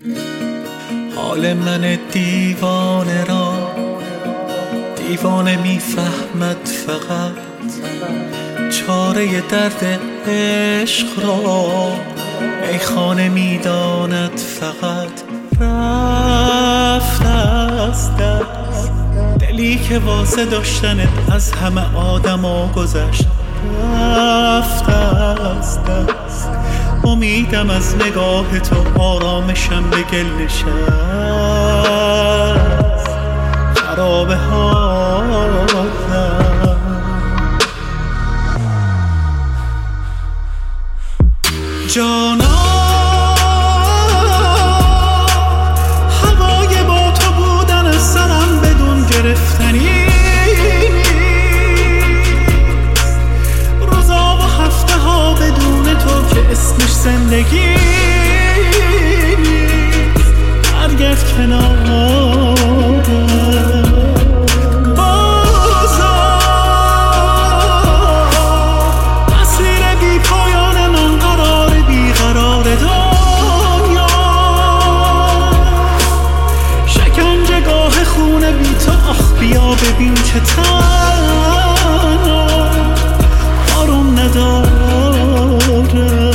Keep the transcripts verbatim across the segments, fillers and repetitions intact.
حال من دیوانه را دیوانه میفهمد فقط، چاره درد عشق را میخانه میداند فقط. رفت از دست دلی که واسه داشتنت از همه آدما گذشت. رفت از دست امیدم از نگاه تو، آرامشم به گل نشست. خرابه حالم جانا، هوای با تو بودن از سرم بدون گرفتنی. روزا و هفته ها بدون تو که اسمش زندگی. برگرد کنارم بیا ببین که تنها آروم نداره.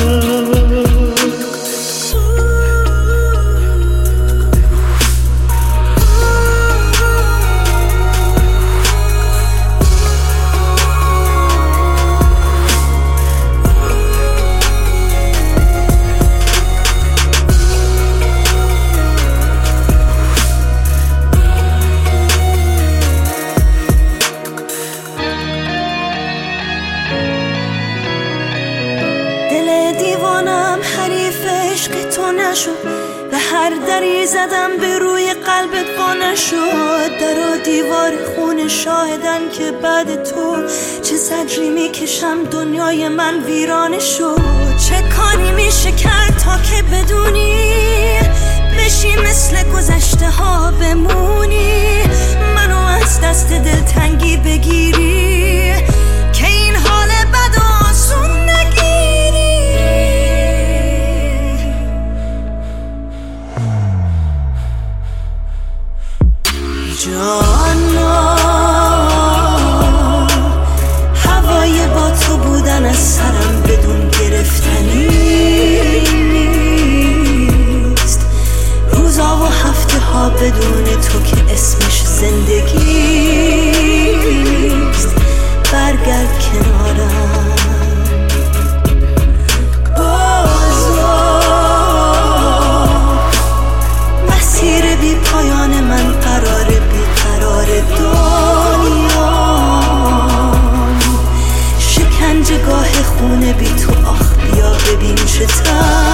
حریف عشق تو نشد، به هر دری زدم به روی قلبت پا نشد. در و دیوار خون شاهدن که بعد تو چه زجری میکشم، دنیای من ویرانه شد. چه کاری میشه کرد تا که بدونی بشی مثل گذشته ها بمونی، منو از دست دلتنگی بگیری که این حال بد و آسون نگیری. جانا، هوای با تو بودن از سرم بدون گرفتنی نیست. روزا و هفته ها بدون تو که اسمش زندگی نیست. برگرد کنارم مسیر بی پایان من قرار بی قرار دنیا. شکنجه گاه خونه بی تو، آخ بیا ببین چه